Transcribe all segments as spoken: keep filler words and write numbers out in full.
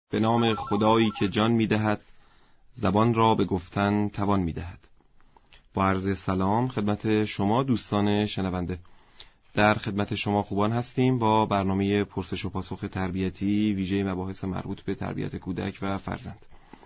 به نام خدایی که جان می‌دهد، زبان را به گفتن توان می‌دهد. با عرض سلام خدمت شما دوستان شنونده. در خدمت شما خوبان هستیم با برنامه پرسش و پاسخ تربیتی ویژه مباحث مربوط به تربیت کودک و فرزند.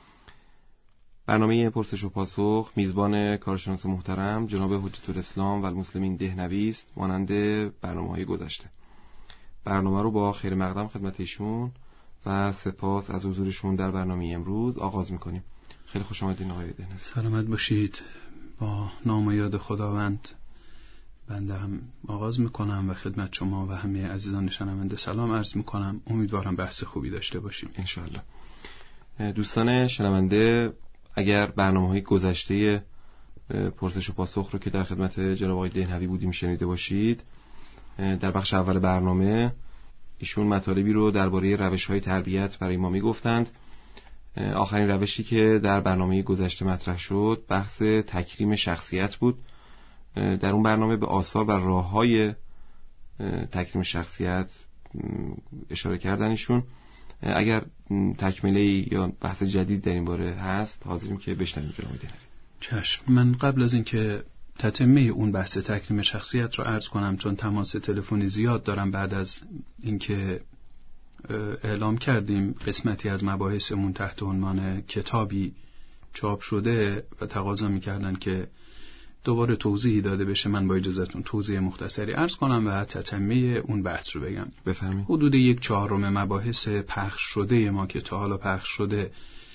برنامه پرسش و پاسخ میزبان کارشناس محترم جناب حجت الاسلام و المسلمین دهنوی است، مانند برنامه‌های گذشته. برنامه رو با خیر مقدم خدمت ایشون و سپاس از حضورشون در برنامه امروز آغاز میکنیم. خیلی خوش آمدین آقای دهنوی. سلامت باشید. با نام و یاد خداوند بنده هم آغاز میکنم و خدمت شما و همه عزیزان شنونده سلام عرض میکنم. امیدوارم بحث خوبی داشته باشیم انشاءالله. دوستان شنونده، اگر برنامه‌های گذشته پرسش و پاسخ رو که در خدمت جناب آقای دهنوی بودیم شنیده باشید، در بخش اول برنامه ایشون مطالبی رو درباره روش‌های تربیت برای ما میگفتند. آخرین روشی که در برنامه گذشته مطرح شد بحث تکریم شخصیت بود. در اون برنامه به آثار و راه‌های تکریم شخصیت اشاره کردن ایشون. اگر تکمیله یا بحث جدید در این باره هست حاضریم که بشنویم جناب دهنوی. چشم. من قبل از اینکه تتمه اون بحث تکریم شخصیت رو عرض کنم، چون تماس تلفنی زیاد دارم بعد از اینکه اعلام کردیم قسمتی از مباحثمون تحت عنوان کتابی چاپ شده و تقاضا می‌کردن که دوباره توضیحی داده بشه، من با اجازهتون توضیح مختصری عرض کنم و تتمه اون بحث رو بگم. بفرمایید. حدود یک چهارم مباحث پخش شده ما که تا حالا پخش شده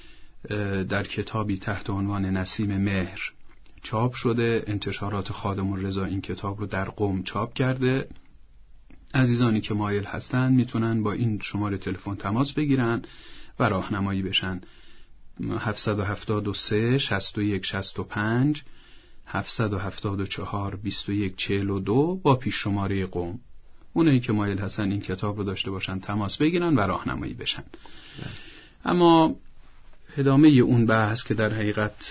در کتابی تحت عنوان نسیم مهر چاپ شده. انتشارات خادم الرضا این کتاب رو در قم چاپ کرده. عزیزانی که مایل هستن میتونن با این شماره تلفن تماس بگیرن و راهنمایی بشن. هفت هفت سه شصت و یک شصت و پنج هفت هفت چهار بیست و یک چهل و دو با پیش شماره قم. اونایی که مایل هستن این کتاب رو داشته باشن تماس بگیرن و راهنمایی بشن. اما ادامه اون بحث که در حقیقت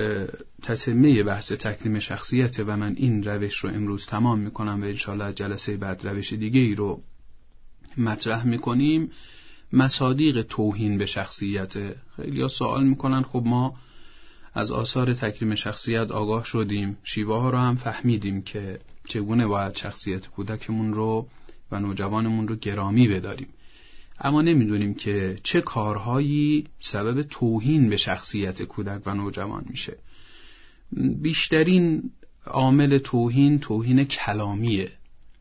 تتمه بحث تکریم شخصیته و من این روش رو امروز تمام میکنم و انشاءالله جلسه بعد روش دیگه ای رو مطرح میکنیم. مصادیق توهین به شخصیت. خیلی ها سوال میکنن خب ما از آثار تکریم شخصیت آگاه شدیم، شیوه ها رو هم فهمیدیم که چگونه باید شخصیت کودکمون رو و نوجوانمون رو گرامی بداریم، اما نمیدونیم که چه کارهایی سبب توهین به شخصیت کودک و نوجوان میشه. بیشترین عامل توهین توهین کلامیه.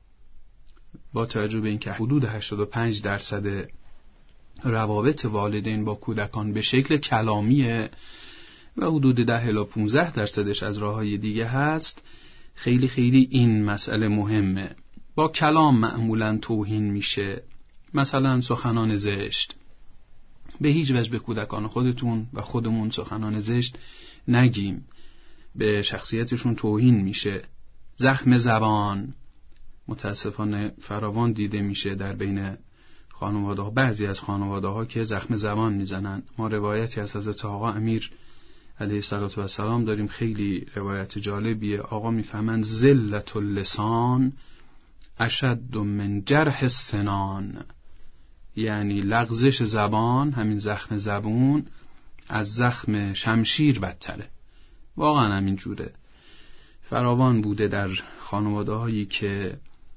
با توجه به اینکه حدود هشتاد و پنج درصد روابط والدین با کودکان به شکل کلامیه و حدود ده الی پانزده درصدش از راههای دیگه هست، خیلی خیلی این مسئله مهمه. با کلام معمولاً توهین میشه. مثلا سخنان زشت. به هیچ وجه به کودکان خودتون و خودمون سخنان زشت نگیم، به شخصیتشون توهین میشه. زخم زبان متاسفانه فراوان دیده میشه در بین خانواده ها. بعضی از خانواده ها که زخم زبان میزنن. ما روایتی از حضرت آقا امیر علیه السلام داریم، خیلی روایت جالبیه. آقا میفهمن ذلت اللسان اشد من جرح السنان، یعنی لغزش زبان، همین زخم زبون، از زخم شمشیر بدتره. واقعا همین جوره. فراوان بوده در خانواده هایی که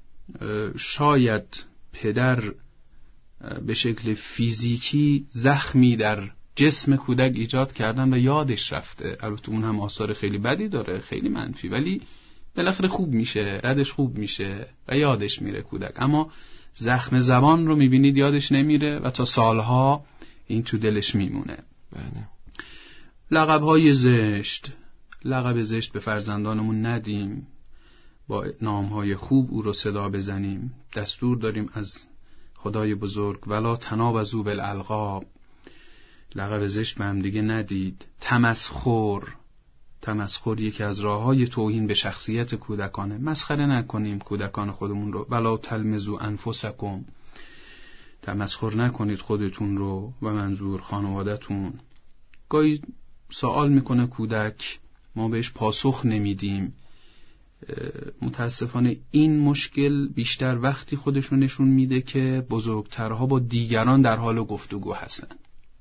شاید پدر به شکل فیزیکی زخمی در جسم کودک ایجاد کردن و یادش رفته. البته اون هم آثار خیلی بدی داره، خیلی منفی، ولی بالاخره خوب میشه، ردش خوب میشه و یادش میره کودک. اما زخم زبان رو میبینید یادش نمیره و تا سالها این تو دلش میمونه. بله. لقب‌های زشت. لقب زشت به فرزندانمون ندیم، با نام‌های خوب او رو صدا بزنیم. دستور داریم از خدای بزرگ ولا تنابزوا بالالقاب. لقب زشت به هم دیگه ندید. تمسخر. تمسخر یکی از راه‌های توهین به شخصیت کودکانه. مسخره نکنیم کودکان خودمون رو. ولا تلمزوا انفسکم. تمسخر نکنید خودتون رو و منظور خانواده‌تون. گاهی سوال میکنه کودک، ما بهش پاسخ نمیدیم. متاسفانه این مشکل بیشتر وقتی خودشون نشون میده که بزرگترها با دیگران در حال گفتگو هستن.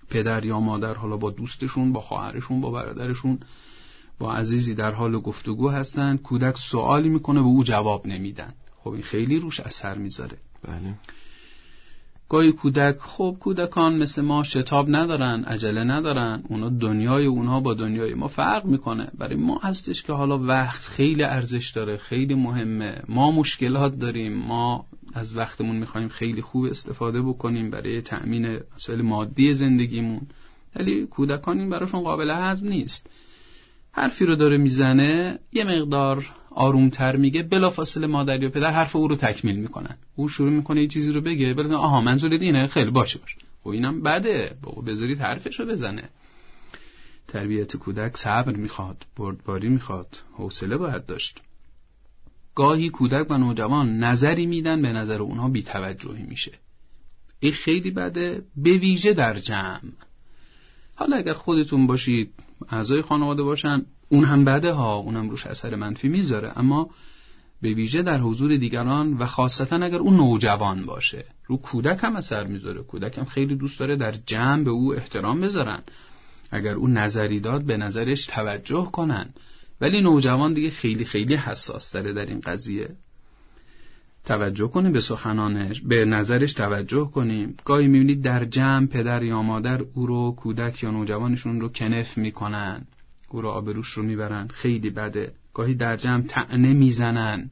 پدر یا مادر حالا با دوستشون، با خواهرشون، با برادرشون، با عزیزی در حال گفتگو هستن، کودک سوالی میکنه و او جواب نمیدن. خب این خیلی روش اثر میذاره. بله. گاهی کودک، خب کودکان مثل ما شتاب ندارن، عجله ندارن، اونا دنیای اونها با دنیای ما فرق میکنه. برای ما هستش که حالا وقت خیلی ارزش داره، خیلی مهمه، ما مشکلات داریم، ما از وقتمون میخوایم خیلی خوب استفاده بکنیم برای تأمین مسائل مادی زندگیمون، ولی کودکان این براشون قابل هضم نیست. حرفی رو داره میزنه، یه مقدار آرومتر میگه، بلافاصله مادر یا پدر حرف او رو تکمیل میکنن. او شروع میکنه یه چیزی رو بگه، بلکه آها منظورت اینه، خیلی باشه باشه. و اینم بده، بابا بذارید حرفش رو بزنه. تربیت کودک صبر میخواد، بردباری میخواد، حوصله باید داشت. گاهی کودک و نوجوان نظری میدن، به نظر اونها بی‌توجهی میشه. این خیلی بده، به ویژه در جمع. حالا اگر خودتون باشید، اعضای خانواده باشن، اون هم بده ها، اونم روش اثر منفی میذاره، اما به ویژه در حضور دیگران و خاصتا اگر اون نوجوان باشه، رو کودک هم اثر میذاره. کودک هم خیلی دوست داره در جمع به او احترام بذارن، اگر اون نظری داد به نظرش توجه کنن. ولی نوجوان دیگه خیلی خیلی حساس داره در این قضیه. توجه کنیم به سخنانش، به نظرش توجه کنیم. گاهی میبینید در جمع پدر یا مادر او رو، کودک یا نوجوانشون رو کنف میکنن، او رو آبروش رو میبرن، خیلی بده. گاهی در جمع طعنه میزنن.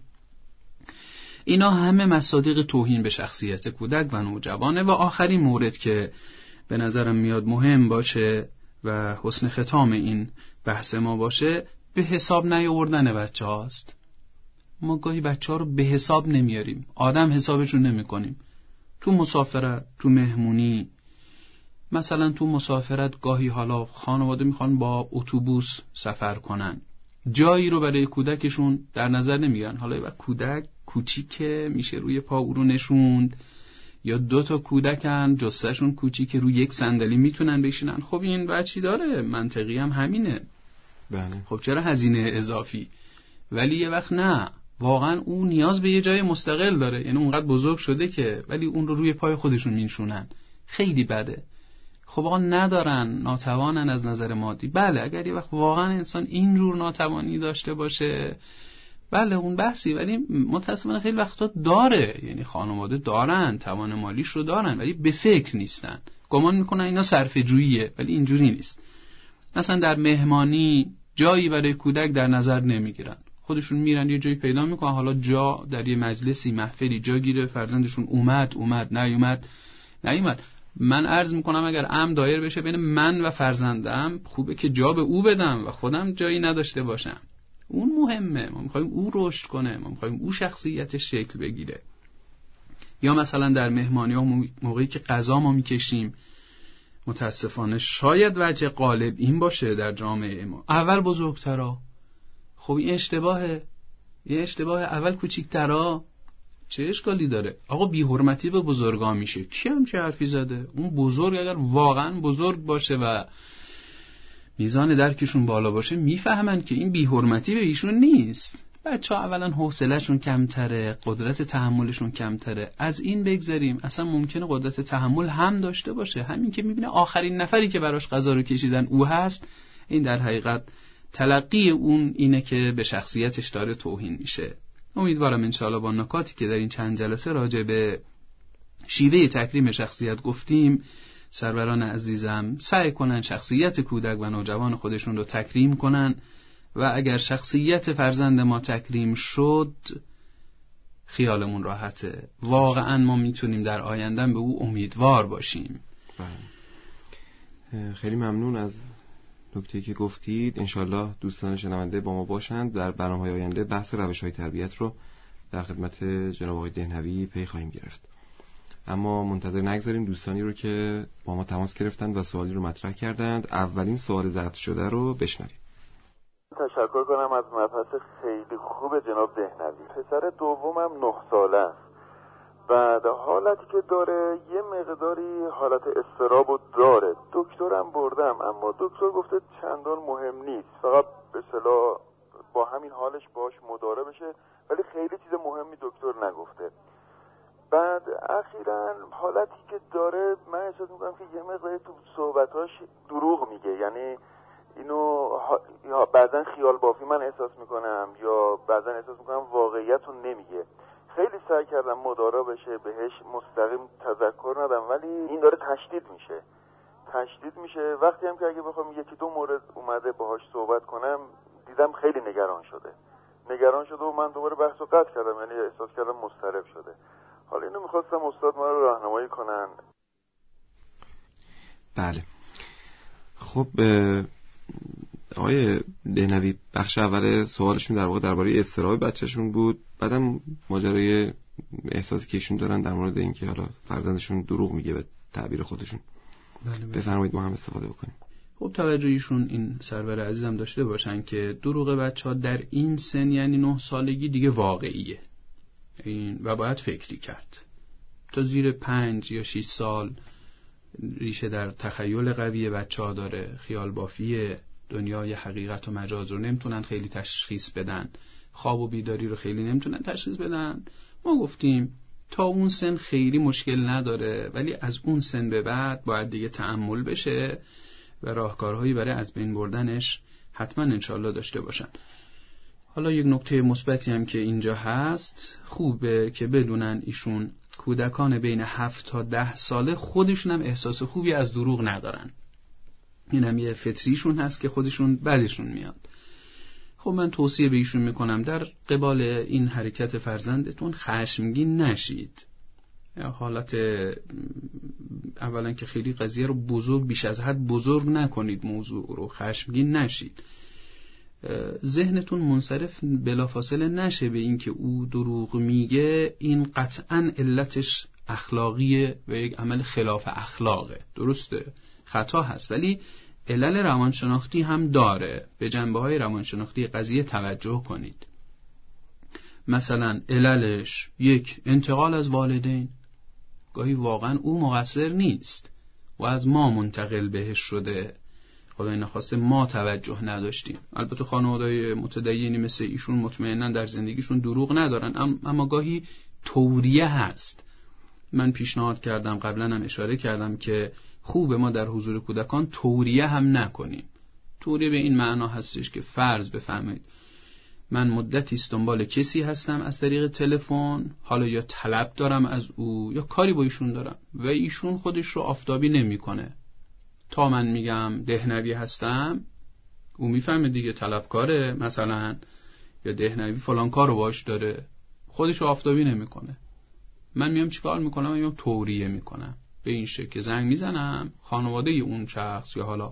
اینا همه مصادیق توهین به شخصیت کودک و نوجوانه. و آخرین مورد که به نظرم میاد مهم باشه و حسن ختام این بحث ما باشه، به حساب نیاوردن بچه هاست. ما گاهی بچه ها رو به حساب نمیاریم، آدم حسابشون نمی کنیم. تو مسافرت، تو مهمونی، مثلا تو مسافرت گاهی حالا خانواده میخوان با اتوبوس سفر کنن، جایی رو برای کودکشون در نظر نمیگیرن. حالا و کودک کوچیکه، میشه روی پا او رو نشوند، یا دو تا کودکن جثهشون کوچیکه، روی یک صندلی میتونن بشینن. خب این بچی داره، منطقی هم همینه. بله. خب چرا هزینه اضافی؟ ولی یه وقت نه، واقعا اون نیاز به یه جای مستقل داره، یعنی اونقدر بزرگ شده که، ولی اون رو روی پای خودشون میشونن. خیلی بده. خب آقا ندارن، ناتوانن از نظر مادی. بله اگر یه وقت واقعا انسان اینجور ناتوانی داشته باشه، بله اون بحثی، ولی متاسفانه خیلی وقتا داره، یعنی خانواده دارن، توان مالیش رو دارن، ولی به فکر نیستن، گمان میکنن اینا صرفه جوییه، ولی اینجوری نیست. مثلا در مهمانی جایی برای کودک در نظر نمیگیرن، خودشون میرن یه جایی پیدا میکنن، حالا جا در یه مجلسی محفلی جا گیره، فرزندشون اومد اومد نیومد نیومد. من عرض میکنم اگر امر دایر بشه بین من و فرزندم، خوبه که جا به او بدم و خودم جایی نداشته باشم. اون مهمه، ما میخوایم او رشد کنه، ما میخوایم او شخصیتش شکل بگیره. یا مثلا در مهمانی ها موقعی که غذا ما میکشیم، متاسفانه شاید وجه غالب این باشه در جامعه ما، اول بزرگترا. خب این اشتباهه، یه اشتباه، اول کوچیکترا. چه اشکالی داره؟ آقا بی حرمتی به بزرگان میشه، کی هم چه حرفی زده؟ اون بزرگ اگر واقعا بزرگ باشه و میزان درکشون بالا باشه، میفهمن که این بی حرمتی به ایشون نیست. بچه ها اولا حوصله‌شون کمتره، قدرت تحملشون کمتره. از این بگذاریم اصلا ممکنه قدرت تحمل هم داشته باشه، همین که میبینه آخرین نفری که براش غذا رو کشیدن او هست، این در حقیقت تلقی اون اینه که به شخصیتش داره توهین میشه. امیدوارم انشاءالله با نکاتی که در این چند جلسه راجع به شیوه تکریم شخصیت گفتیم، سروران عزیزم سعی کنن شخصیت کودک و نوجوان خودشون رو تکریم کنن و اگر شخصیت فرزند ما تکریم شد، خیالمون راحته، واقعا ما میتونیم در آینده به او امیدوار باشیم. خیلی ممنون از نکته‌ای که گفتید. انشالله دوستان شنونده با ما باشند. در برنامه‌های آینده بحث روش‌های تربیت رو در خدمت جناب آقای دهنوی پی خواهیم گرفت. اما منتظر نگذاریم دوستانی رو که با ما تماس گرفتند و سوالی رو مطرح کردند. اولین سوال ضبط شده رو بشنویم. تشکر کنم از مبحث خیلی خوب جناب دهنوی. پسر دومم نه ساله است. بعد حالتی که داره یه مقداری حالت اضطراب داره. دکترم بردم اما دکتر گفته چندان مهم نیست، فقط به اصطلاح با همین حالش باش مدارا بشه، ولی خیلی چیز مهمی دکتر نگفته. بعد اخیراً حالتی که داره، من احساس میکنم که یه مقداری تو صحبتاش دروغ میگه، یعنی اینو یا بعضا خیال بافی من احساس میکنم یا بعضا احساس میکنم واقعیت رو نمیگه. خیلی سعی کردم مدارا بشه، بهش مستقیم تذکر ندم، ولی این داره تشدید میشه تشدید میشه وقتی هم که اگه بخوام یکی دو مورد اومده باهاش صحبت کنم دیدم خیلی نگران شده نگران شده و من دوباره بحث رو قطع کردم، یعنی احساس کردم مضطرب شده. حالا اینو میخواستم استاد ما رو راهنمایی کنن. بله خب آقای دهنوی، بخش اول سوالشون در واقع درباره اضطراب بچه‌شون بود، بعدم ماجرای احساسی که ایشون دارن در مورد اینکه حالا فرزندشون دروغ میگه به تعبیر خودشون. بله بله. بفرمایید ما هم استفاده بکنیم. خب توجه ایشون این سرور عزیزم داشته باشن که دروغ بچه‌ها در این سن یعنی نه سالگی دیگه واقعیه این و باید فکری کرد. تا زیر پنج یا شش سال ریشه در تخیل قوی بچه‌ها داره، خیال بافیه، دنیای حقیقت و مجاز رو نمیتونن خیلی تشخیص بدن، خواب و بیداری رو خیلی نمیتونن تشخیص بدن. ما گفتیم تا اون سن خیلی مشکل نداره، ولی از اون سن به بعد باید دیگه تأمل بشه و راهکارهایی برای از بین بردنش حتما انشالله داشته باشن. حالا یک نکته مثبتی هم که اینجا هست، خوبه که بدونن ایشون کودکان بین هفت تا ده ساله خودشون هم احساس خوبی از دروغ ندارن. این هم یه فطریشون هست که خودشون بعدشون میاد. خب من توصیه به ایشون میکنم در قبال این حرکت فرزندتون خشمگین نشید. حالت اولا که خیلی قضیه رو بزرگ بیش از حد بزرگ نکنید، موضوع رو خشمگین نشید. ذهنتون منصرف بلافاصله نشه به این که او دروغ میگه این قطعاً علتش اخلاقیه و یک عمل خلاف اخلاقه. درسته خطا هست، ولی علل روانشناختی هم داره. به جنبه‌های روانشناختی قضیه توجه کنید. مثلا عللش یک انتقال از والدین، گاهی واقعا او مقصر نیست و از ما منتقل بهش شده، خدای نخواسته ما توجه نداشتیم. البته خانواده‌های متدینی مثل ایشون مطمئناً در زندگیشون دروغ ندارن، اما گاهی توریه هست. من پیشنهاد کردم، قبلا هم اشاره کردم که خوب ما در حضور کودکان توریه هم نکنیم. توریه به این معنا هستش که فرض بفرمایید من مدتی است دنبال کسی هستم از طریق تلفن، حالا یا طلب دارم از او یا کاری با ایشون دارم و ایشون خودش رو آفتابی نمیکنه. تا من میگم دهنوی هستم او میفهمه دیگه طلبکاره مثلا، یا دهنوی فلان کارو باش داره، خودش رو آفتابی نمیکنه. من میام چیکار میکنم؟ من میام توریه میکنم به این شکل که زنگ میزنم، خانواده اون شخص یا حالا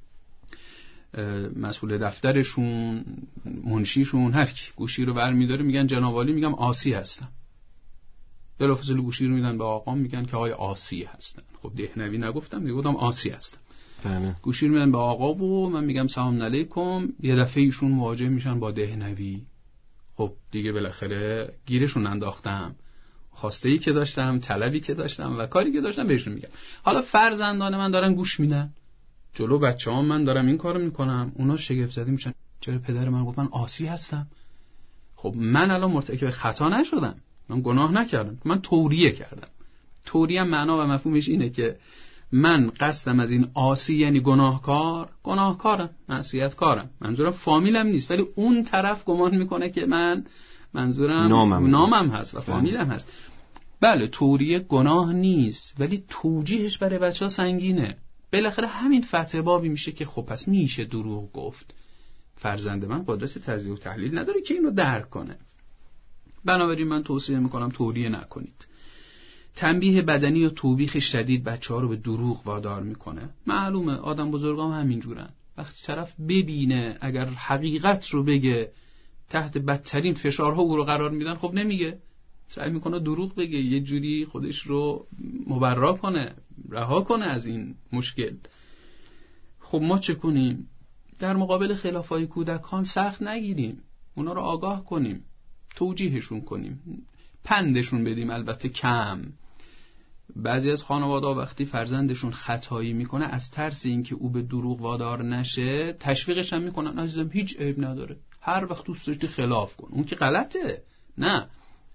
مسئول دفترشون، منشیشون، هر کی گوشی رو برمی‌داره میگن جناب عالی، میگم آسی هستم. بلافاصله گوشی رو میدن به آقا، میگن که آقای آسی هستن. خب دهنوی نگفتم دیگه، گفتم آسی هستم. بله. گوشی رو میدن به آقا و من میگم سلام علیکم، یه دفعه ایشون مواجه میشن با دهنوی. خب دیگه بالاخره گیرشون انداختم، خواسته‌ای که داشتم، طلبی که داشتم و کاری که داشتم بهشون میگم. حالا فرزندان من دارن گوش میدن، جلو بچه‌هام من دارم این کارو میکنم، اونا شگفت زده میشن چرا پدر من گفت من آسی هستم. خب من الان مرتکب خطا نشدم، من گناه نکردم، من توریه کردم. توریه معنا و مفهومش اینه که من قصدم از این آسی یعنی گناهکار، گناهکارم، معصیتکارم، منظورم فامیلم نیست، ولی اون طرف گمان میکنه که من منظورم نامم, نامم هست و فامیلم هست. بله توریه گناه نیست، ولی توجیهش برای بچه‌ها سنگینه. بالاخره همین فتح بابی میشه که خب پس میشه دروغ گفت. فرزند من قدرت تجزیه و تحلیل نداره که اینو درک کنه. بنابراین من توصیه میکنم توریه نکنید. تنبیه بدنی و توبیخ شدید بچه‌ها رو به دروغ وادار میکنه. معلومه آدم بزرگام همینجورن. وقتی طرف ببینه اگر حقیقت رو بگه تحت بدترین فشارها او رو قرار میدن، خب نمیگه، سعی میکنه دروغ بگه، یه جوری خودش رو مبرا کنه، رها کنه از این مشکل. خب ما چه کنیم؟ در مقابل خلافای کودکان سخت نگیریم، اونا رو آگاه کنیم، توجیهشون کنیم، پندشون بدیم، البته کم. بعضی از خانواده وقتی فرزندشون خطایی میکنه از ترس اینکه او به دروغ وادار نشه تشویقش هم میکنن، عزیزم هیچ عیب نداره، هر وقت دوست داشتی خلاف کن، اون که غلطه. نه،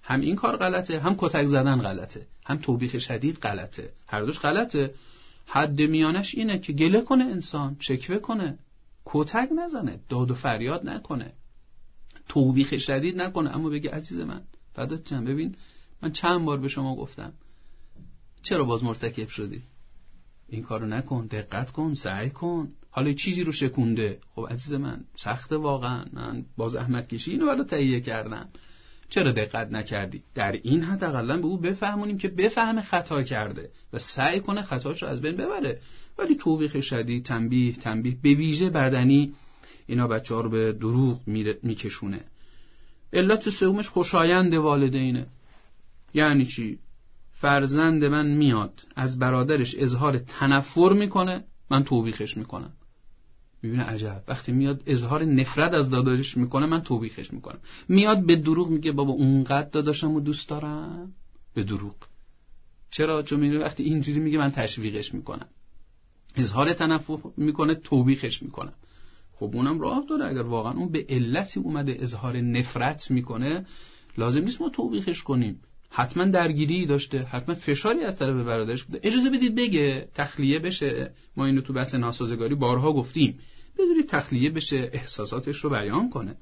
هم این کار غلطه، هم کتک زدن غلطه، هم توبیخ شدید غلطه. هر دوش غلطه. حد میانش اینه که گله کنه انسان، شکوه کنه، کتک نزنه، داد و فریاد نکنه، توبیخ شدید نکنه، اما بگه عزیز من فدات شم، ببین من چند بار به شما گفتم چرا باز مرتکب شدی؟ این کارو نکن، دقت کن، سعی کن. حالا چیزی رو شکونده، خب عزیز من سخته واقعا، من با زحمت کشی اینو برات تهیه کردم، چرا دقت نکردی؟ در این حد حداقل به او بفهمونیم که بفهمه خطا کرده و سعی کنه خطاش رو از بین ببره. ولی توبیخ شدید، تنبیه تنبیه به ویژه بدنی، اینا بچه‌ها رو به دروغ میکشونه. علت سومش خوشایند والدینه. یعنی چی؟ فرزند من میاد از برادرش اظهار تنفر میکنه، من توبیخش میکنم. میبینه عجب، وقتی میاد اظهار نفرت از داداشش میکنه من توبیخش میکنم. میاد به دروغ میگه بابا اونقدر داداشمو دوست دارم، به دروغ. چرا؟ چون میبینه وقتی اینجوری میگه من تشویقش میکنم. اظهار تنفر میکنه، توبیخش میکنم. خب اونم راه داره. اگر واقعا اون به علتی اومده اظهار نفرت میکنه، لازم نیست ما توبیخش کنیم. حتما درگیری داشته، حتما فشاری از طرف برادرش بوده، اجازه بدید بگه، تخلیه بشه. ما اینو تو بحث ناسازگاری بارها گفتیم، بذارید تخلیه بشه، احساساتش رو بیان کنه.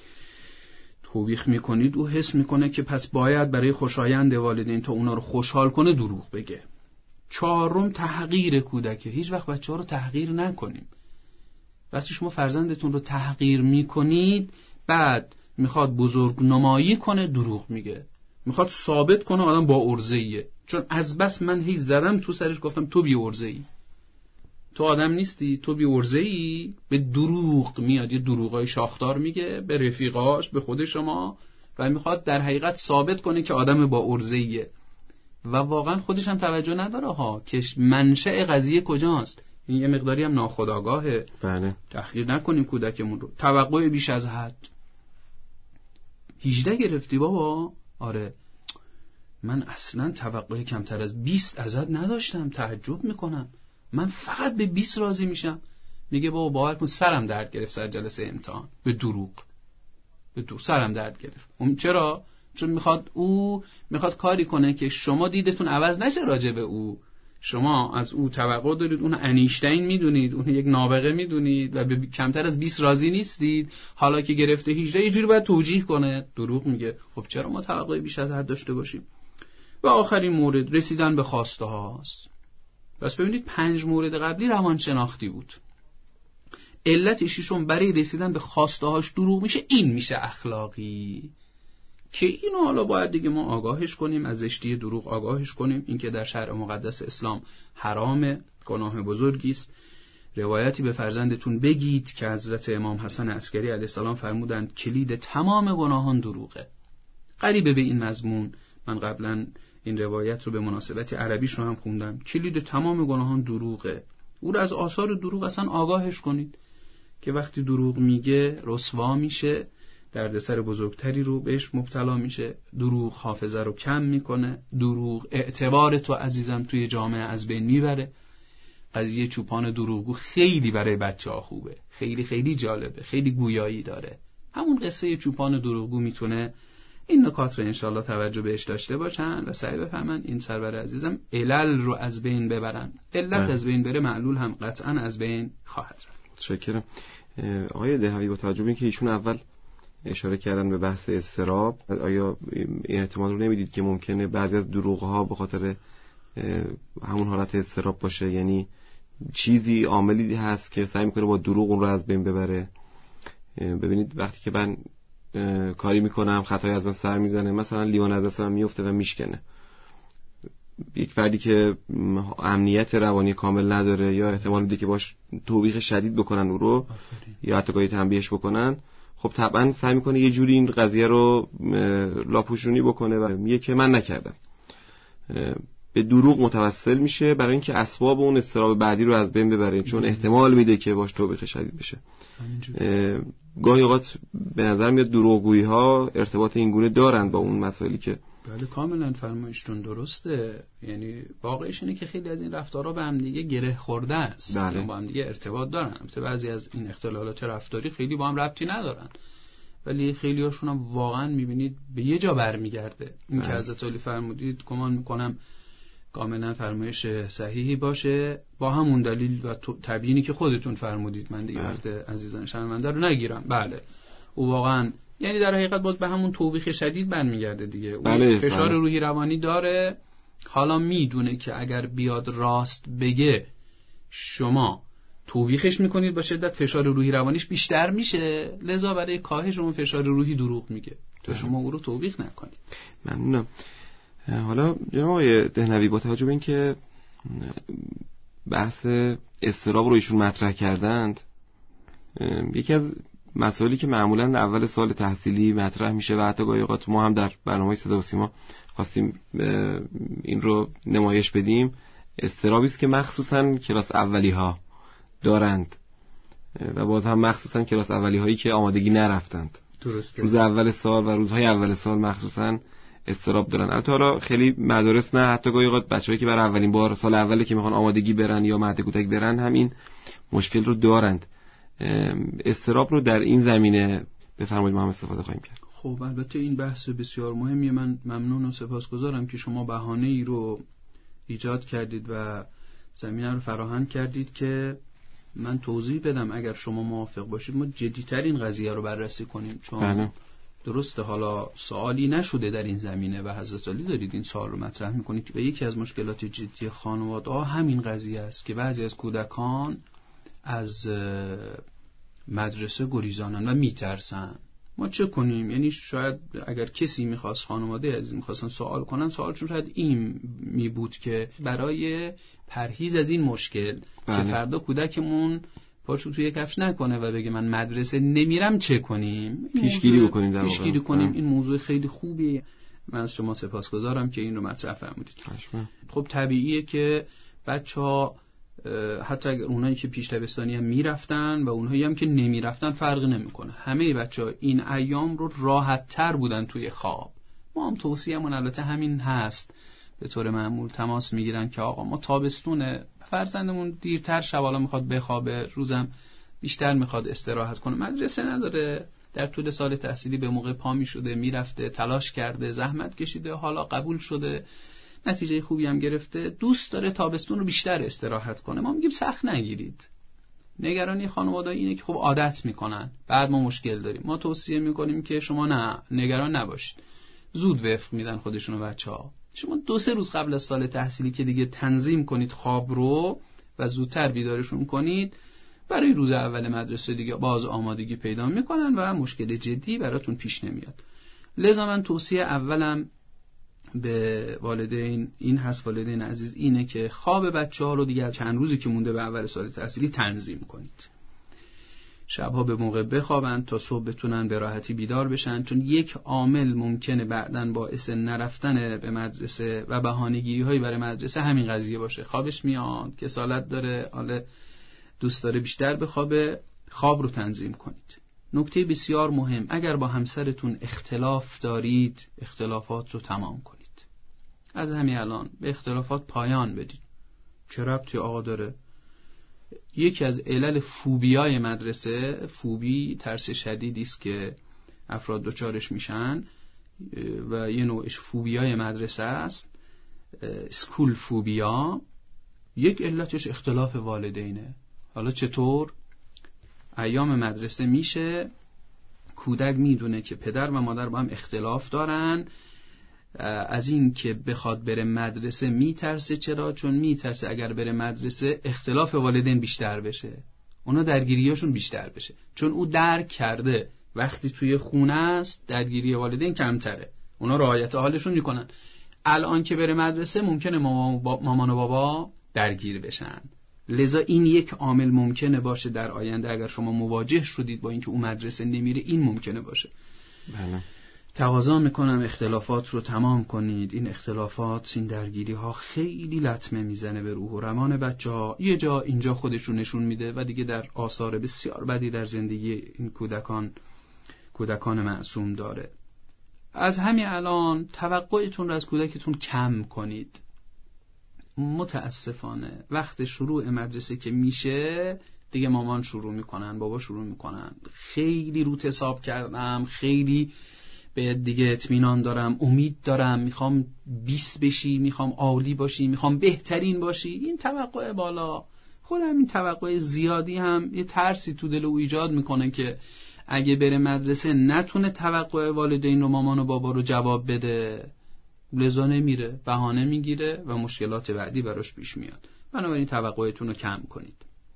توبیخ میکنید او حس میکنه که پس باید برای خوشایند والدین تا اونا رو خوشحال کنه دروغ بگه. چهارم تحقیر کودکه. هیچ وقت بچه‌ها رو تحقیر نکنیم. وقتی شما فرزندتون رو تحقیر میکنید، بعد میخواد بزرگ نمایی کنه دروغ میگه، میخواد ثابت کنه آدم با عرضه‌ایه. چون از بس من هی زدم تو سرش، گفتم تو بی عرضه‌ای، تو آدم نیستی، تو بی عرضه‌ای، به دروغ میاد، یه دروغای شاخدار میگه به رفیقاش، به خود شما، و میخواد در حقیقت ثابت کنه که آدم با عرضه‌ایه و واقعا خودش هم توجه نداره ها که منشأ قضیه کجاست. این یه مقداری هم ناخودآگاهه. بله. تحقیر نکنیم کودکمون رو. توقع بیش از حد. هجده گرفتی بابا؟ آره. من اصلا توقع کمتر از بیست ازت نداشتم، تعجب میکنم. من فقط به بیست راضی میشم. میگه بابا باور کن سرم درد گرفت سر جلسه امتحان. به دروغ. به دروغ سرم درد گرفت. اون چرا؟ چون میخواد او میخواد کاری کنه که شما دیدتون عوض نشه راجع به او. شما از او توقع دارید، اون انیشتین میدونید، اون یک نابغه میدونید و به کمتر از بیست راضی نیستید. حالا که گرفته هجده یه جوری باید توجیه کنه. دروغ میگه. خب چرا ما توقع بیش از حد داشته باشیم؟ و آخرین مورد رسیدن به خواسته هاست. پس ببینید پنج مورد قبلی روانشناختی بود. علت ششم برای رسیدن به خواسته هاش دروغ میشه، این میشه اخلاقی. که اینو حالا باید دیگه ما آگاهش کنیم، از زشتی دروغ آگاهش کنیم. این که در شرع مقدس اسلام حرامه، گناه بزرگی است. روایتی به فرزندتون بگید که حضرت امام حسن عسکری علیه السلام فرمودند کلید تمام گناهان دروغه. قریبه به این مضمون من قبلا این روایت رو به مناسبت عربیش رو هم خوندم. کلید تمام گناهان دروغه. او رو از آثار دروغ اصلا آگاهش کنید که وقتی دروغ میگه رسوا میشه، دردسر بزرگتری رو بهش مبتلا میشه. دروغ حافظه رو کم میکنه. دروغ اعتبار تو عزیزم توی جامعه از بین میبره. قضیه چوپان دروغگو خیلی برای بچه‌ها خوبه، خیلی خیلی جالبه، خیلی گویایی داره. همون قصه چوپان دروغگو میتونه این نکات رو انشالله توجه بهش داشته باشن و سعی بفهمن این سرور عزیزم علل رو از بین ببرن. علت از بین بره، معلول هم قطعا از بین خواهد رفت. متشکرم. آقای دهنوی با توجه به اینکه ایشون اول اشاره کردن به بحث اضطراب، آیا این احتمال رو نمیدید که ممکنه بعضی از دروغ‌ها به خاطر همون حالت اضطراب باشه؟ یعنی چیزی عاملی هست که سعی میکنه با دروغ اون رو از بین ببره. ببینید وقتی که من کاری میکنم خطایی از من سر میزنه، مثلا لیوان از دستم میفته و میشکنه، یک فردی که امنیت روانی کامل نداره یا احتمال میده که باش توبیخ شدید بکنن او رو یا حتی گاهی تنبیهش بکنن، خب طبعا سعی میکنه یه جوری این قضیه رو لاپوشونی بکنه و میگه که من نکردم. به دروغ متوسل میشه برای اینکه اسباب اون اضطراب بعدی رو از بین ببره، چون احتمال میده که باش توبیخ شدید بشه. گاهی اوقات به نظر میاد دروغگویی ها ارتباط اینگونه دارند با اون مسائلی که بله کاملا فرمایشتون درسته. یعنی واقعش اینه که خیلی از این رفتارها به هم دیگه گره خورده است. بله. با هم دیگه ارتباط دارن. البته بعضی از این اختلالات رفتاری خیلی با هم ربطی ندارن، ولی خیلی هاشون هم واقعا میبینید به یه جا برمیگرده. این که حضرت علی فرمودید گمان میکنم کاملا فرمایش صحیحی باشه، با همون دلیل و تبیینی که خودتون فرمودید. من دیگه وقت عزیزان شنونده رو نگیرم. بله او واقعا یعنی در حقیقت باز به همون توبیخ شدید برمیگرده دیگه. بله، فشار بله. روحی روانی داره، حالا میدونه که اگر بیاد راست بگه شما توبیخش میکنید با شدت، فشار روحی روانیش بیشتر میشه، لذا برای کاهش اون فشار روحی دروغ میگه تا شما او رو توبیخ نکنید. ممنونم. حالا جناب آقای دهنوی با توجه به اینکه بحث اضطراب رو ایشون مطرح کردند، یکی از مسائلی که معمولا اول سال تحصیلی مطرح میشه و حتی گاهی اوقات ما هم در برنامه صدا و سیما خواستیم این رو نمایش بدیم، اضطرابی است که مخصوصا کلاس اولی ها دارند و باز هم مخصوصا کلاس اولی هایی که آمادگی نرفتند. درسته. روز اول سال و روزهای اول سال مخصوصا اضطراب دارن. البته حالا خیلی مدارس نه، حتی گاهی اوقات بچه‌هایی که برای اولین بار سال اوله که میخوان آمادگی برن یا مهد کودک برن هم این مشکل رو دارند. اضطراب رو در این زمینه بفرمایید ما هم استفاده خواهیم کرد. خب البته این بحث بسیار مهمیه. من ممنون و سپاسگزارم که شما بهانه‌ای رو ایجاد کردید و زمینه رو فراهم کردید که من توضیح بدم. اگر شما موافق باشید ما جدی‌تر این قضیه رو بررسی کنیم، چون بله. درسته حالا سوالی نشده در این زمینه و حضرت علی دارید این سوال رو مطرح میکنید که یکی از مشکلات جدی خانواده‌ها همین قضیه است که بعضی از کودکان از مدرسه گریزانن و میترسن. ما چه کنیم؟ یعنی شاید اگر کسی میخواست، خانواده از این میخواستن سوال کنن، سوالشون شاید این می بود که برای پرهیز از این مشکل بله. که فردا کودکمون پاشو توی کفش نکنه و بگه من مدرسه نمیرم چه کنیم؟ پیشگیری بکنیم در واقع. پیشگیری کنیم. این موضوع خیلی خوبیه. من از شما سپاسگزارم که این رو مطرح فرمودید. خب طبیعیه که بچه‌ها حتی اگر اونایی که پیش دبستانی هم میرفتن و اونایی هم که نمیرفتن فرقی نمیکنه، همه بچه‌ها این ایام رو راحت تر بودن توی خواب. ما هم توصیه‌مون البته همین هست. به طور معمول تماس میگیرن که آقا ما تابستونه، فرزندمون دیرتر شب حالا میخواد بخوابه، روزم بیشتر میخواد استراحت کنه، مدرسه نداره، در طول سال تحصیلی به موقع پا میشده، میرفته، تلاش کرده، زحمت کشیده، حالا قبول شده، نتیجه خوبی هم گرفته، دوست داره تابستون رو بیشتر استراحت کنه. ما میگیم سخت نگیرید. نگرانی خانواده اینه که خب عادت میکنن، بعد ما مشکل داریم. ما توصیه میکنیم که شما نه نگران نباشید، زود وفق میدن خودشونو بچه‌ها. شما دو سه روز قبل از سال تحصیلی که دیگه تنظیم کنید خواب رو و زودتر بیدارشون کنید، برای روز اول مدرسه دیگه باز آمادگی پیدا میکنن و مشکل جدی براتون پیش نمیاد. لذا من توصیه اولم به والدین این هست، والدین عزیز، اینه که خواب بچه‌ها رو دیگه چند روزی که مونده به اول سال تحصیلی تنظیم کنید. شبها به موقع بخوابن تا صبح بتونن به راحتی بیدار بشن، چون یک عامل ممکنه بعداً باعث نرفتن به مدرسه و بهانه‌گیری‌هایی برای مدرسه همین قضیه باشه. خوابش میاد، کسالت داره، حالا دوست داره بیشتر بخوابه. خواب رو تنظیم کنید. نکته بسیار مهم، اگر با همسرتون اختلاف دارید، اختلافات رو تمام کنید. از همین الان به اختلافات پایان بدید. چه ربطی آقا داره؟ یکی از علل فوبیای مدرسه، فوبی ترس شدیدی است که افراد دچارش میشن و یه نوعش فوبیای مدرسه است، اسکول فوبیا. یک علتش اختلاف والدینه. حالا چطور؟ ایام مدرسه میشه، کودک میدونه که پدر و مادر با هم اختلاف دارن، از این که بخواد بره مدرسه میترسه. چرا؟ چون میترسه اگر بره مدرسه اختلاف والدین بیشتر بشه، اونا درگیریاشون بیشتر بشه، چون او درک کرده وقتی توی خونه است درگیری والدین کمتره، اونا رعایت حالشون میکنن. الان که بره مدرسه ممکنه مامان و بابا درگیر بشن. لذا این یک عامل ممکنه باشه در آینده اگر شما مواجه شدید با اینکه اون مدرسه نمیره، این ممکنه باشه. بله. تقاضا میکنم اختلافات رو تمام کنید. این اختلافات، این درگیری ها خیلی لطمه میزنه به روح و روان بچه ها. یه جا اینجا خودشون نشون میده و دیگه در آثار بسیار بدی در زندگی این کودکان کودکان معصوم داره. از همین الان توقعتون رو از کودکتون کم کنید. متاسفانه وقت شروع مدرسه که میشه دیگه مامان شروع میکنن، بابا شروع میکنن، خیلی روت حساب کردم، خیلی به دیگه اطمینان دارم، امید دارم، میخوام بیست بشی، میخوام عالی باشی، میخوام بهترین باشی. این توقع بالا، خودم این توقع زیادی هم یه ترسی تو دل او ایجاد میکنه که اگه بره مدرسه نتونه توقع والدین و مامان و بابا رو جواب بده، لذا نمیره، بهانه میگیره و مشکلات بعدی براش پیش میاد. بنابراین توقعتون رو کم کنید.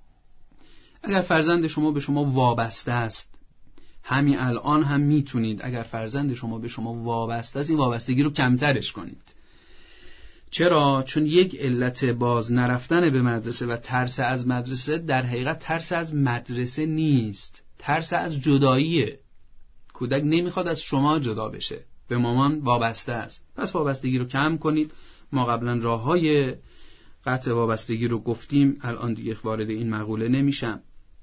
اگر فرزند شما به شما وابسته است، همین الان هم میتونید اگر فرزند شما به شما وابسته است این وابستگی رو کمترش کنید. چرا؟ چون یک علت باز نرفتن به مدرسه و ترس از مدرسه در حقیقت ترس از مدرسه نیست، ترس از جداییه. کودک نمیخواد از شما جدا بشه، به مامان وابسته است. پس وابستگی رو کم کنید. ما قبلا راههای قطع وابستگی رو گفتیم، الان دیگه وارد این مقوله نمیشم.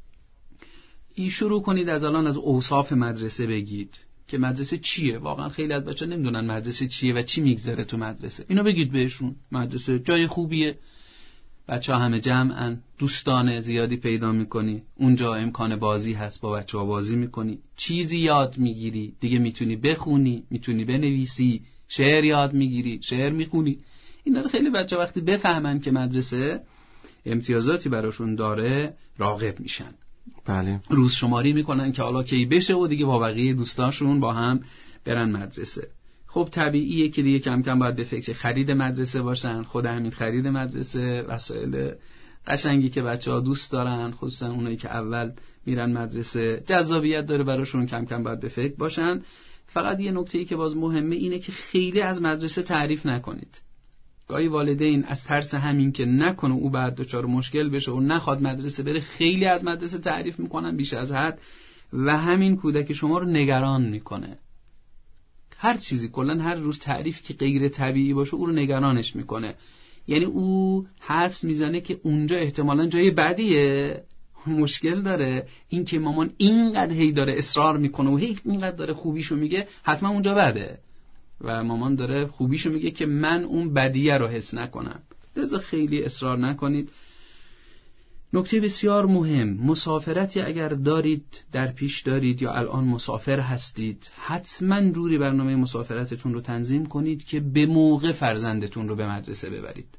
این شروع کنید از الان از اوصاف مدرسه بگید که مدرسه چیه. واقعا خیلی از بچه‌ها نمیدونن مدرسه چیه و چی میگذره تو مدرسه. اینو بگید بهشون. مدرسه جای خوبیه، بچه‌ها همه جمعن، دوستان زیادی پیدا میکنی، اونجا امکان بازی هست، با بچه‌ها بازی میکنی، چیزی یاد میگیری، دیگه میتونی بخونی، میتونی بنویسی، شعر یاد میگیری، شعر میخونی. اینا رو خیلی بچه‌ها وقتی بفهمن که مدرسه امتیازاتی براشون داره راغب میشن. بله. روز شماری میکنن که حالا کی بشه و دیگه با بقیه دوستاشون با هم برن مدرسه. خب طبیعیه که دیگه کم کم باید به فکر خرید مدرسه باشن. خود همین خرید مدرسه، وسایل قشنگی که بچه‌ها دوست دارن، خصوصا اونایی که اول میرن مدرسه، جذابیت داره براشون، کم کم باید به فکر باشن. فقط یه نکته‌ای که باز مهمه اینه که خیلی از مدرسه تعریف نکنید. گاهی والدین از ترس همین که نکنه او بعد دچار مشکل بشه و نخواد مدرسه بره، خیلی از مدرسه تعریف میکنن بیش از حد و همین کودک شما رو نگران میکنه. هر چیزی، کلا هر روز تعریف که غیر طبیعی باشه او رو نگرانش میکنه. یعنی او حدس میزنه که اونجا احتمالاً جای بدیه، مشکل داره. این که مامان اینقدر هی داره اصرار میکنه و هی اینقدر داره خوبیشو میگه، حتما اونجا بده و مامان داره خوبیشو میگه که من اون بدیه رو حس نکنم. لذا خیلی اصرار نکنید. نکته بسیار مهم، مسافرتی اگر دارید، در پیش دارید یا الان مسافر هستید، حتما جوری برنامه مسافرتتون رو تنظیم کنید که به موقع فرزندتون رو به مدرسه ببرید.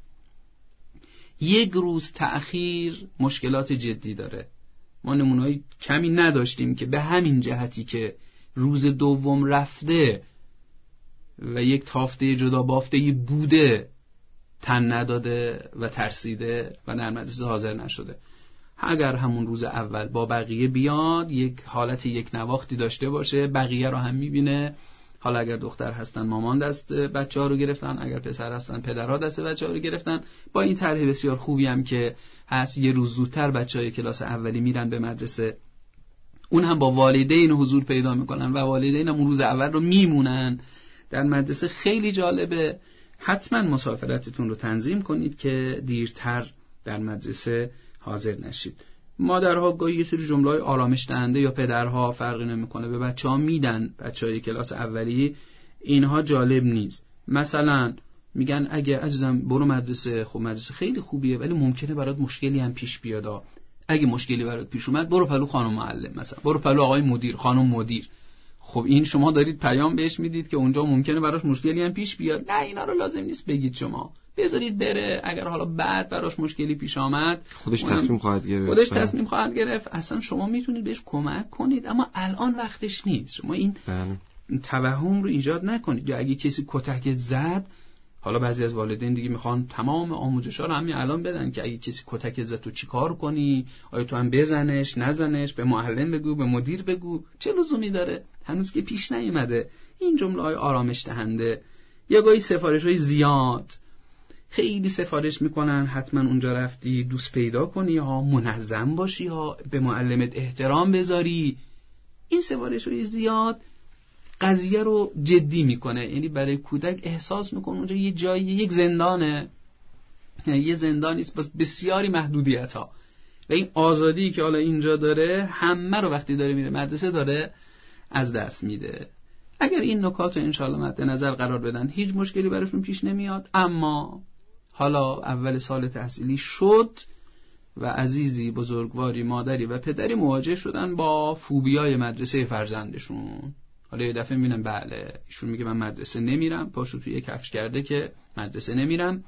یک روز تأخیر مشکلات جدی داره. ما نمونه‌ای کمی نداشتیم که به همین جهتی که روز دوم رفته و یک تافته جدا بافته بوده تن نداده و ترسیده و در مدرسه حاضر نشده. اگر همون روز اول با بقیه بیاد، یک حالت یک نواختی داشته باشه، بقیه رو هم میبینه. حالا اگر دختر هستن مامان دست بچه ها رو گرفتن، اگر پسر هستن پدرها دست بچه ها رو گرفتن. با این طرح بسیار خوبی هم که هست، یه روز زودتر بچه های کلاس اولی میرن به مدرسه، اون هم با والدین حضور پیدا میکنن و والدین هم اون روز اول رو میمونن در مدرسه. خیلی جالبه. حتما مسافرتتون رو تنظیم کنید که دیرتر در مدرسه حاضر نشید. مادرها گاهی یه سری جمله‌های آرامش دهنده یا پدرها فرقی نمی‌کنه به بچه‌ها میدن، بچه‌های کلاس اولی. اینها جالب نیست. مثلا میگن اگه عزیزم برو مدرسه، خب مدرسه خیلی خوبیه ولی ممکنه برات مشکلی هم پیش بیاد. اگه مشکلی برات پیش اومد برو پلو خانم معلم، مثلا برو پلو آقای مدیر، خانم مدیر. خب این شما دارید پیام بهش میدید که اونجا ممکنه براش مشکلی هم پیش بیاد. نه، اینا رو لازم نیست بگید، شما بذارید بره. اگر حالا بعد براش مشکلی پیش آمد خودش تصمیم خواهد گرفت. خودش تصمیم خواهد گرفت. اصلا شما میتونید بهش کمک کنید، اما الان وقتش نیست. شما این بله. توهم رو ایجاد نکنید. یا اگه کسی کتک زد، حالا بعضی از والدین دیگه میخوان تمام آموزش‌ها رو همین الان بدن که اگه کسی کتک زد تو چیکار کنی؟ آیا تو هم بزنش، نزنش، به معلم بگو، به مدیر بگو، چه لزومی داره؟ هنوز که پیش نیومده. این جمله‌های آرامش دهنده. یا گاهی سفارش‌های زیاد، خیلی سفارش میکنن حتما اونجا رفتی دوست پیدا کنی ها، منظم باشی ها، به معلمت احترام بذاری. این سفارش‌های زیاد قضیه رو جدی میکنه. یعنی برای کودک احساس میکنه اونجا یه جایی، یک زندانه، یه زندانی است با بسیاری محدودیت ها. و این آزادی که حالا اینجا داره همه رو وقتی داره میره مدرسه داره از دست میده. اگر این نکات رو انشالله مد نظر قرار بدن هیچ مشکلی براشون پیش نمیاد. اما حالا اول سال تحصیلی شد، و عزیزی، بزرگواری، مادری و پدری مواجه شدن با فوبیای مدرسه فرزندشون. حالا یه دفعه میبینم بله ایشون میگه من مدرسه نمیرم، پاشو توی کفش کرده که مدرسه نمیرم.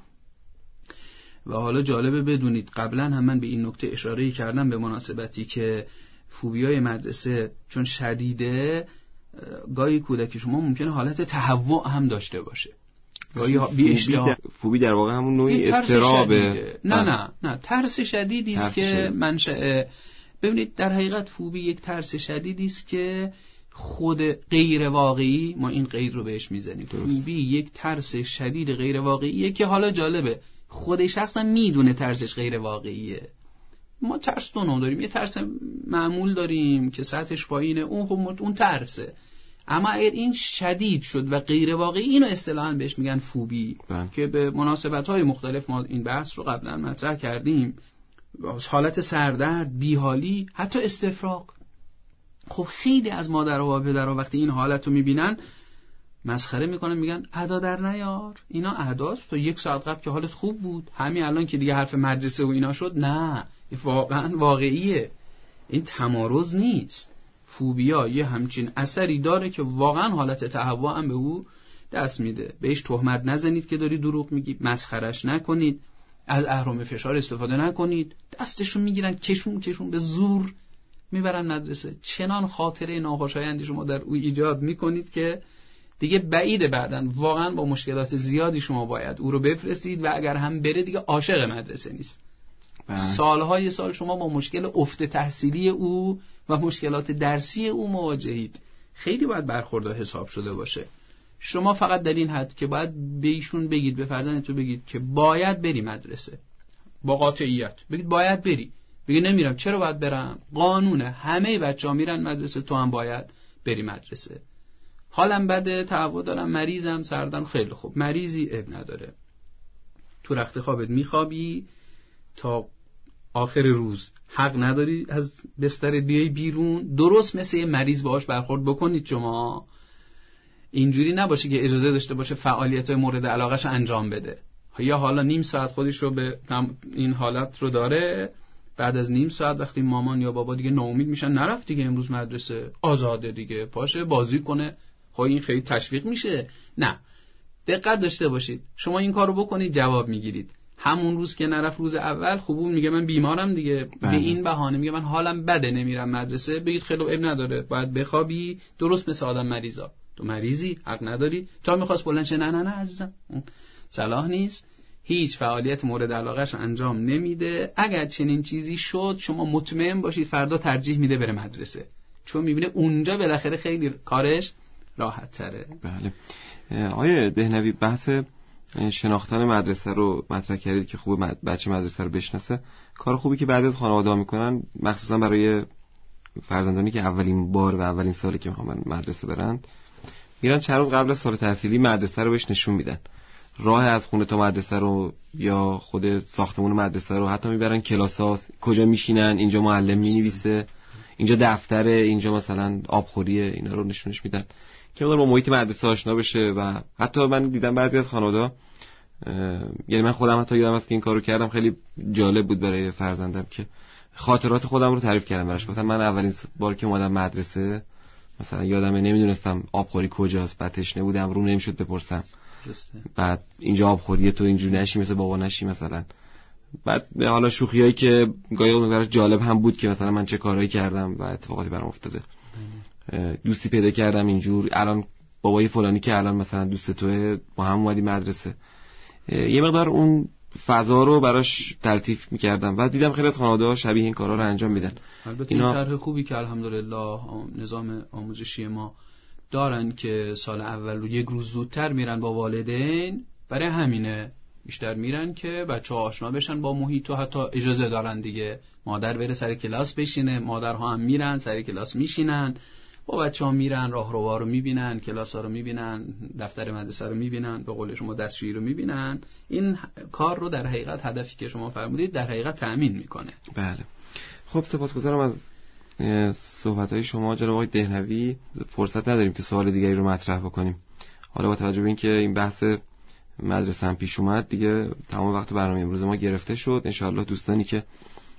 و حالا جالبه بدونید قبلا هم من به این نکته اشاره کردم به مناسبتی که فوبیای مدرسه چون شدیده، گاهی کودک شما ممکنه حالت تهوع هم داشته باشه. گاهی بی اشتها. فوبی در واقع همون نوعی اضطرابه. نه نه نه ترس شدیدی است که منشأ، ببینید در حقیقت فوبی یک ترس شدیدی است که خود غیر واقعی، ما این غیر رو بهش میزنیم. فوبی یک ترس شدید غیر واقعیه که حالا جالبه خود شخص هم میدونه ترسش غیر واقعیه. ما ترس دو نوع داریم، یه ترس معمول داریم که سطحش پایینه، اون خب اون ترسه. اما اگر این شدید شد و غیر واقعی، اینو اصطلاحاً بهش میگن فوبی بند. که به مناسبت‌های مختلف ما این بحث رو قبلا مطرح کردیم. حالت سردرد، بیحالی، حتی استفراغ. خب خیلی از مادرها و پدرها وقتی این حالت رو میبینن مسخره میکنن، میگن ادا در نیار، اینا اداست، تو یک ساعت قبل که حالت خوب بود، همین الان که دیگه حرف مدرسه و اینا شد. نه واقعا واقعیه، این تمارض نیست. فوبیا یه همچین اثری داره که واقعا حالت تهوع هم به او دست میده. بهش تهمت نزنید که داری دروغ میگی، مسخرش نکنید، از اهرم فشار استفاده نکنید. دستشون میگیرن کشون کشون به زور میبرن مدرسه. چنان خاطره ناخوشایندی شما در او ایجاد میکنید که دیگه بعیده بعدن واقعا با مشکلات زیادی شما باید او رو بفرستید و اگر هم بره دیگه عاشق مدرسه نیست. بله. سالهای سال شما با مشکل افت تحصیلی او و مشکلات درسی او مواجهید. خیلی باید برخورد حساب شده باشه. شما فقط در این حد که باید به ایشون بگید، به فرزندتون بگید که باید بری مدرسه، با قاطعیت بگید باید بری. بگید نمیرم. چرا باید برم؟ قانونه، همه بچه‌ها میرن مدرسه، تو هم باید بری مدرسه. حالم بده، تهوع دارم، مریضم، سردم، خیلی خوب، مریضی اب نداره، تو رخت خوابت میخوابی تا آخر روز، حق نداری از بسترت بیای بیرون. درست مثل یه مریض باهاش برخورد بکنید شما. اینجوری نباشه که اجازه داشته باشه فعالیت‌های مورد علاقه‌اش انجام بده. یا حالا نیم ساعت خودش رو به این حالت رو داره، بعد از نیم ساعت وقتی مامان یا بابا دیگه ناامید میشن، نرفت دیگه امروز مدرسه، آزاده دیگه، پاشه بازی کنه، خب این خیلی تشویق میشه. نه، دقت داشته باشید. شما این کارو بکنید جواب میگیرید. همون روز که نرفت، روز اول خوبون میگه من بیمارم دیگه، بله. به این بهانه میگه من حالم بده نمیرم مدرسه، بگید خیلی اب نداره، باید بخوابی، درست مثل آدم مریضا. تو مریضی، حق نداری. تا میخواست بلند شه، نه نه نه عزیزم، صلاح نیست، هیچ فعالیت مورد علاقهش انجام نمیده. اگر چنین چیزی شد شما مطمئن باشید فردا ترجیح میده بره مدرسه، چون میبینه اونجا بالاخره خیلی کارش راحت تره. بله. آیه دهنوی، بحث شناختن مدرسه رو مطرح کردید که خوب بچه مدرسه رو بشناسه. کار خوبی که بعد از خانواده میکنن، مخصوصا برای فرزندانی که اولین بار و اولین سالی که میخوان مدرسه برن، میرن چند روز قبل از سال تحصیلی مدرسه رو بهش نشون میدن. راه از خونه تا مدرسه رو یا خود ساختمون مدرسه رو، حتی میبرن کلاس‌ها، کجا میشینن، اینجا معلم مینویسه، اینجا دفتره، اینجا مثلا آبخوریه، اینا رو نشونش میدن که با محیط مدرسه آشنا بشه. و حتی من دیدم بعضی از خانواده، یعنی من خودم حتی یادم هست که این کارو کردم، خیلی جالب بود برای فرزندم که خاطرات خودم رو تعریف کردم براش. گفتم من اولین بار که اومدم مدرسه مثلا یادمه نمیدونستم آبخوری کجاست، بعد تشنه بودم، رو نمیشد بپرسم، بعد اینجا آبخوریه، تو اینجوری نشی مثل بابا نشی مثلا. بعد حالا شوخیایی که گاهی اون جالب هم بود که مثلا من چه کارهایی کردم و اتفاقاتی برام افتاده. دوستی پیدا کردم اینجور، الان بابای فلانی که الان مثلا دوست توه، با هم اومدی مدرسه. یه مقدار اون فضا رو براش تلطیف می‌کردم و دیدم خیلی از خانواده‌ها شبیه این کارا رو انجام میدن. البته این طرح خوبی که الحمدلله نظام آموزشی ما دارن که سال اول رو یک روز زودتر میرن با والدین، برای همینه بیشتر میرن که بچه‌ها آشنا بشن با محیط و حتی اجازه دارن دیگه مادر بره سر کلاس بشینه، مادرها هم میرن سر کلاس میشینن، با بچه‌ها میرن راهروها رو میبینن، کلاس‌ها رو میبینن، دفتر مدرسه رو میبینن، به قول شما دستشویی رو میبینن. این کار رو در حقیقت هدفی که شما فرمودید در حقیقت تأمین میکنه. بله. خب سپاسگزارم از صحبت‌های شما جناب آقای دهنوی. فرصت نداریم که سوال دیگری رو مطرح بکنیم. حالا با توجه به اینکه این بحث مدرسه هم پیش اومد، دیگه تمام وقت برنامه امروز ما گرفته شد. انشاءالله دوستانی که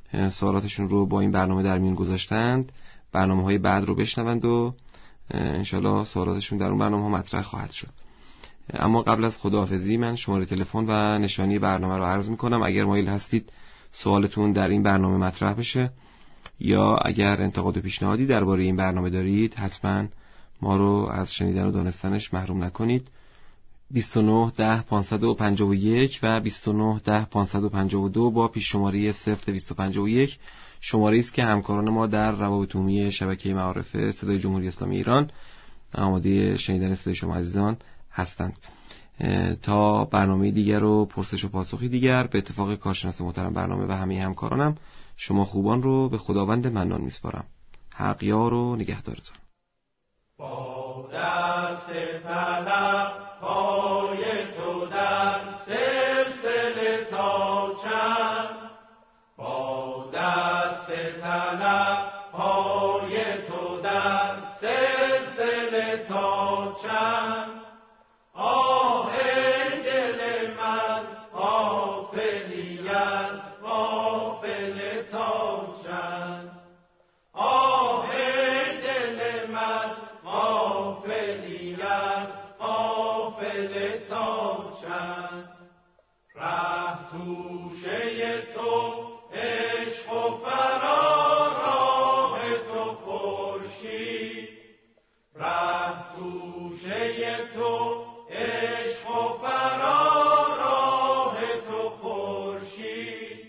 سوالاتشون رو با این برنامه در میون گذاشتند برنامه‌های بعد رو بشنوند و انشالله سوالاتشون در اون برنامه ها مطرح خواهد شد. اما قبل از خداحافظی من شماره تلفن و نشانی برنامه رو عرض میکنم. اگر مایل هستید سوالتون در این برنامه مطرح بشه یا اگر انتقاد و پیشنهادی درباره این برنامه دارید حتما ما رو از شنیدن و دانستنش محروم نکنید. بیست و نه ده پانصد و پنجاه و یک و بیست و نه ده پانصد و پنجاه و دو با پیش شماره صفر دویست و پنجاه و یک شماره است که همکاران ما در روابط عمومی شبکه معارف صدای جمهوری اسلامی ایران آماده شنیدن صدای شما عزیزان هستند. تا برنامه دیگر و پرسش و پاسخی دیگر به اتفاق کارشناس محترم برنامه و همه همکارانم شما خوبان رو به خداوند منان میسپارم. حق یار و نگهدارتان. با دست طلب پای تو در سلسله تا چند، با دست طلب پای تو در سلسله تا چند، آه ای دل من غافلی از غافل تا چند، آه ای دل من غافلی از غافل تا چند، ره توشه تو عشق و فرار راه تو خورشید، ره توشه تو عشق و فرار راه تو خورشید،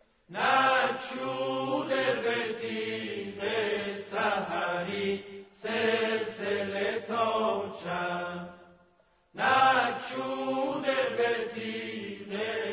نگشوده به تیغ سحری سلسله تا چند، نگشوده به تیغ